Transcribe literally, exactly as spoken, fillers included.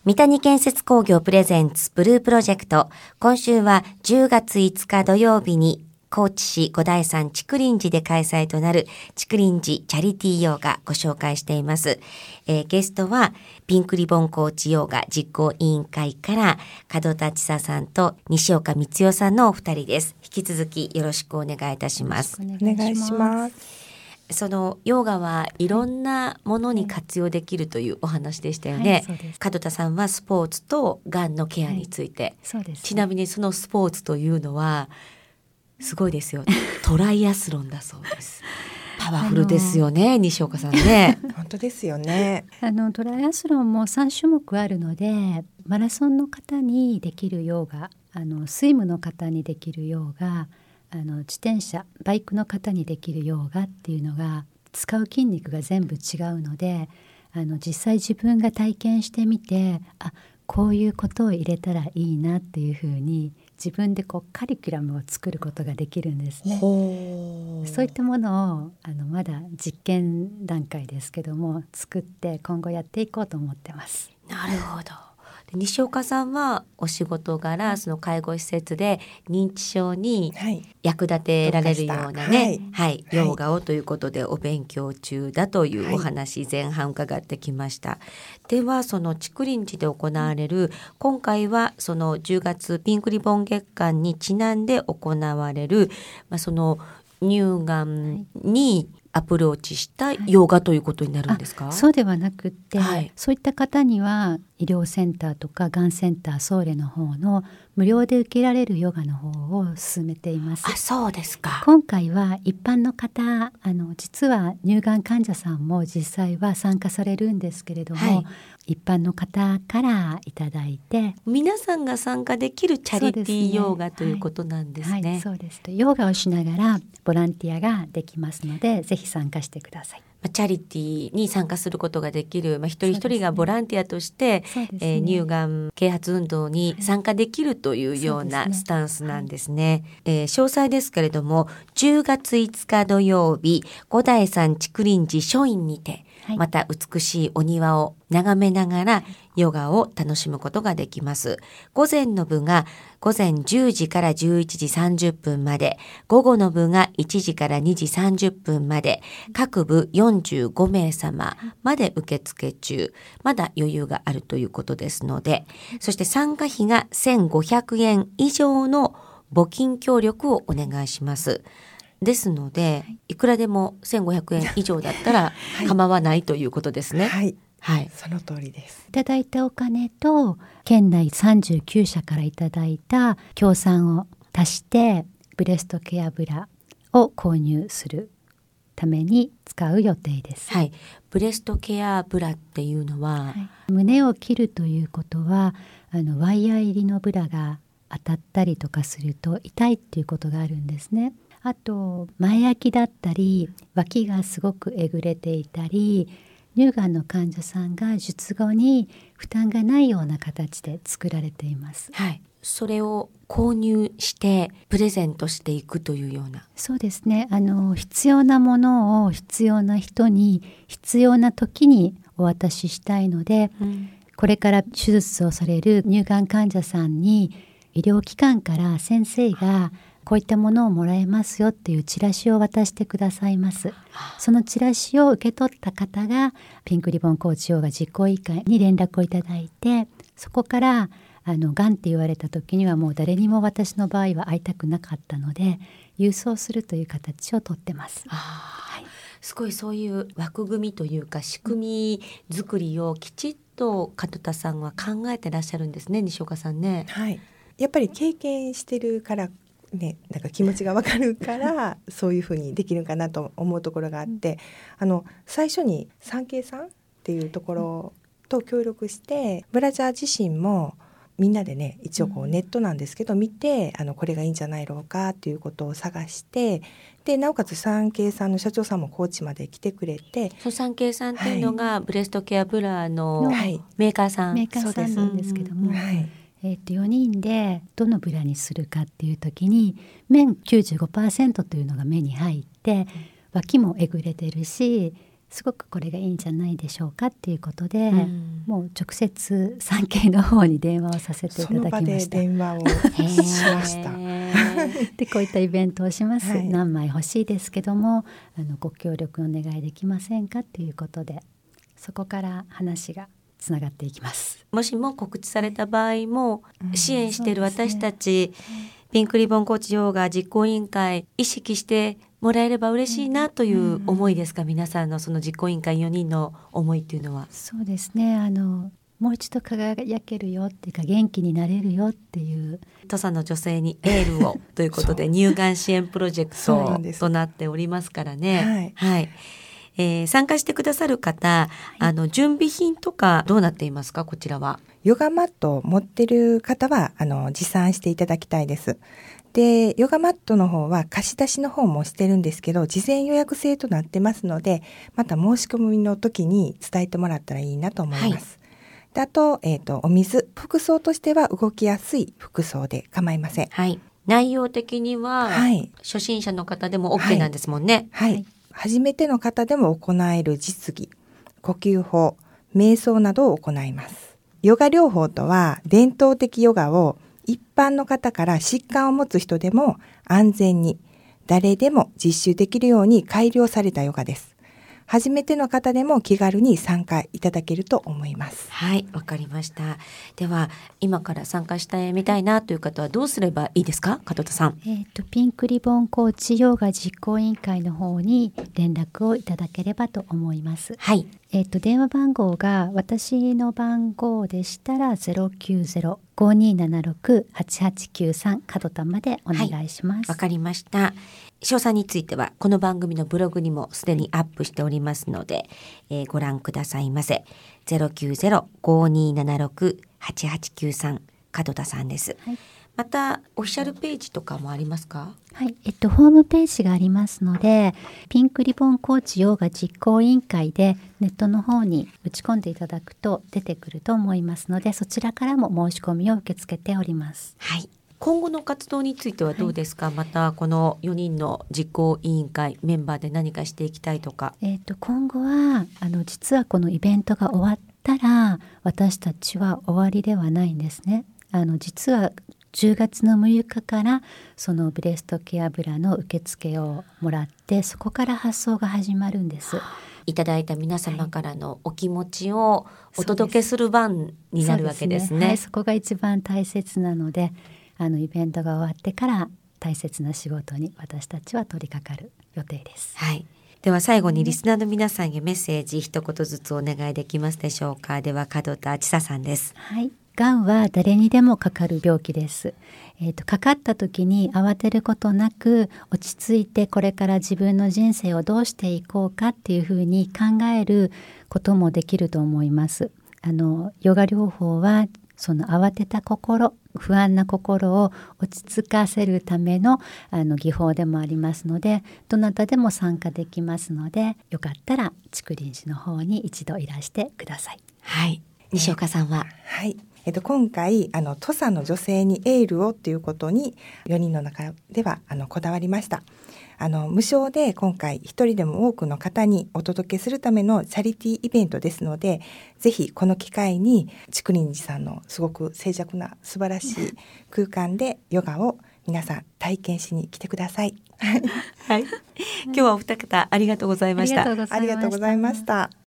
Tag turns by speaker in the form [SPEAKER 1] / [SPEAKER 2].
[SPEAKER 1] 三谷建設工業プレゼンツブループロジェクト。今週はじゅうがついつか土曜日に高知市五台山竹林寺で開催となる竹林寺チャリティーヨガご紹介しています。えー、ゲストはピンクリボン高知ヨガ実行委員会から門田千沙さんと西岡光代さんのお二人です。引き続きよろしくお願いいたします。
[SPEAKER 2] お願いします。
[SPEAKER 1] そのヨガはいろんなものに活用できるというお話でしたよね。
[SPEAKER 2] はいはい、
[SPEAKER 1] 門田さんはスポーツとがんのケアについて、はい、
[SPEAKER 2] そうですね、
[SPEAKER 1] ちなみにそのスポーツというのはすごいですよトライアスロンだそうです。パワフルですよね、西岡さんね。
[SPEAKER 3] 本当ですよね。
[SPEAKER 2] あのトライアスロンもさん種目あるので、マラソンの方にできるヨガ、あのスイムの方にできるヨガ、あの自転車バイクの方にできるヨガっていうのが使う筋肉が全部違うので、あの実際自分が体験してみて、あ、こういうことを入れたらいいなっていうふうに自分でこうカリキュラムを作ることができるんですね。そういったものをあのまだ実験段階ですけども作って今後やっていこうと思ってます。
[SPEAKER 1] なるほど。西岡さんはお仕事柄その介護施設で認知症に役立てられるようなね、はいはい、ヨガをということでお勉強中だというお話、前半伺ってきました。ではその竹林寺で行われる、今回はそのじゅうがつピンクリボン月間にちなんで行われる、まあ、その乳がんにアプローチしたヨガということになるんですか？
[SPEAKER 2] そうではなくって、
[SPEAKER 1] はい、
[SPEAKER 2] そういった方には医療センターとかがんセンターソーレの方の無料で受けられるヨガの方を進めています。
[SPEAKER 1] あ、そうですか。
[SPEAKER 2] 今回は一般の方、あの実は乳がん患者さんも実際は参加されるんですけれども、はい、一般の方からいただいて
[SPEAKER 1] 皆さんが参加できるチャリティーヨガ、ね、ということなんですね。
[SPEAKER 2] はいはい、そうです。ヨガをしながらボランティアができますので、ぜひ参加してください。
[SPEAKER 1] チャリティーに参加することができる、まあ、一人一人がボランティアとして、ねえー、乳がん啓発運動に参加できるというようなスタンスなんですね。はいえー、詳細ですけれどもじゅうがついつか土曜日、五台山竹林寺書院にて、はい、また美しいお庭を眺めながらヨガを楽しむことができます。午前の部が午前じゅうじからじゅういちじさんじゅっぷんまで、午後の部がいちじからにじさんじゅっぷんまで、各部よんじゅうごめいさままで受付中、まだ余裕があるということですので、そして参加費がせんごひゃくえん以上の募金協力をお願いします。ですので、いくらでもせんごひゃくえん以上だったら構わないということですね。
[SPEAKER 3] はい、
[SPEAKER 1] はい、
[SPEAKER 3] その通りです。
[SPEAKER 2] いただいたお金と県内さんじゅうきゅうしゃからいただいた協賛を足してブレストケアブラを購入するために使う予定です。
[SPEAKER 1] はい、ブレストケアブラっていうのは、はい、
[SPEAKER 2] 胸を切るということはあのワイヤー入りのブラが当たったりとかすると痛いっていうことがあるんですね。あと前焼きだったり脇がすごくえぐれていたり、乳がんの患者さんが術後に負担がないような形で作られています。
[SPEAKER 1] はい、それを購入してプレゼントしていくというような。
[SPEAKER 2] そうですね、あの必要なものを必要な人に必要な時にお渡ししたいので、うん、これから手術をされる乳がん患者さんに医療機関から先生がこういったものをもらえますよっていうチラシを渡してくださいます。そのチラシを受け取った方がピンクリボン高知ヨガ実行委員会に連絡をいただいて、そこからあのがんって言われた時にはもう誰にも私の場合は会いたくなかったので郵送するという形をとってます。
[SPEAKER 1] あ、はい、すごいそういう枠組みというか仕組み作りをきちっと門田さんは考えてらっしゃるんですね、西岡さんね。
[SPEAKER 3] はい、やっぱり経験してるからね、なんか気持ちがわかるからそういうふうにできるかなと思うところがあって、あの最初に産経さんっていうところと協力してブラジャー自身もみんなでね、一応こうネットなんですけど見て、あのこれがいいんじゃないろうかっていうことを探して、でなおかつ産経さんの社長さんも高知まで来てくれて、
[SPEAKER 1] そう産経さんっていうのが、はい、ブレストケアブラのメーカーさん、
[SPEAKER 2] メーカーさんなんですけども、はいえー、とよにんでどのブラにするかっていう時に綿 きゅうじゅうごパーセント というのが目に入って、脇もえぐれてるしすごくこれがいいんじゃないでしょうかっていうことで、
[SPEAKER 1] うん、
[SPEAKER 2] もう直接産経の方に電話をさせていただきました。
[SPEAKER 3] その場で電話をしました
[SPEAKER 2] でこういったイベントをします、
[SPEAKER 3] はい、
[SPEAKER 2] 何枚欲しいですけどもあのご協力お願いできませんかっていうことで、そこから話がつながっていきます。
[SPEAKER 1] もしも告知された場合も、うん、支援している私たち、ね、ピンクリボンコーチヨガ実行委員会意識してもらえれば嬉しいなという思いですか、うん、皆さんのその実行委員会よにんの思いっていうのは。
[SPEAKER 2] そうですね、あのもう一度輝けるよっていうか元気になれるよっていう
[SPEAKER 1] 土佐の女性にエールをということで乳がん支援プロジェクトとなっておりますからね。はい、はい、えー、参加してくださる方、はい、あの準備品とかどうなっていますか？こちらは
[SPEAKER 3] ヨガマットを持ってる方はあの持参していただきたいです。でヨガマットの方は貸し出しの方もしてるんですけど、事前予約制となってますので、また申し込みの時に伝えてもらったらいいなと思います。はい、であと、えーと、お水、服装としては動きやすい服装で構いません。
[SPEAKER 1] はい、内容的には、はい、初心者の方でも OK なんですもんね。
[SPEAKER 3] はい、はい、初めての方でも行える実技、呼吸法、瞑想などを行います。ヨガ療法とは伝統的ヨガを一般の方から疾患を持つ人でも安全に誰でも実習できるように改良されたヨガです。初めての方でも気軽に参加いただけると思います。
[SPEAKER 1] はい、わかりました。では今から参加してみたいなという方はどうすればいいですか？門田さん。
[SPEAKER 2] えーと、ピンクリボンコーチヨガ実行委員会の方に連絡をいただければと思います。
[SPEAKER 1] はい、
[SPEAKER 2] えーと、電話番号が私の番号でしたら ゼロきゅうゼロ ごにーななろく はちはちきゅうさん 門田までお願いします。
[SPEAKER 1] はい、わかりました。詳細についてはこの番組のブログにもすでにアップしておりますので、えー、ご覧くださいませ。 ゼロきゅうゼロ ごにーななろく はちはちきゅうさん 門田さんです。はい、またオフィシャルページとかもありますか？
[SPEAKER 2] はい、えっと、ホームページがありますので、ピンクリボンコーチヨガ実行委員会でネットの方に打ち込んでいただくと出てくると思いますので、そちらからも申し込みを受け付けております。
[SPEAKER 1] はい、今後の活動についてはどうですか？はい、またこのよにんの実行委員会メンバーで何かしていきたいとか。
[SPEAKER 2] えっと、今後はあの実はこのイベントが終わったら私たちは終わりではないんですね。あの実はじゅうがつのむいかからそのブレストケアブラの受付をもらって、そこから発送が始まるんです。
[SPEAKER 1] いただいた皆様からのお気持ちをお届けする番になるわけですね。
[SPEAKER 2] そうですね。はい、そこが一番大切なので、あのイベントが終わってから大切な仕事に私たちは取り掛かる予定です。
[SPEAKER 1] はい、では最後にリスナーの皆さんへメッセージ一言ずつお願いできますでしょうか？では門田千紗さんです。
[SPEAKER 2] はい、がんは誰にでもかかる病気です。えーと、かかった時に慌てることなく落ち着いてこれから自分の人生をどうしていこうかっていうふうに考えることもできると思います。あのヨガ療法はその慌てた心、不安な心を落ち着かせるためのあの技法でもありますので、どなたでも参加できますので、よかったら竹林寺の方に一度いらしてください。
[SPEAKER 1] はい、西岡さんは？
[SPEAKER 3] はい、えっと、今回あの土佐の女性にエールをということによにんの中ではあのこだわりました。あの無償で今回一人でも多くの方にお届けするためのチャリティーイベントですので、ぜひこの機会に竹林寺さんのすごく静寂な素晴らしい空間でヨガを皆さん体験しに来てください。
[SPEAKER 1] はい、今日はお二方ありがとうございました。
[SPEAKER 3] ありがとうございました。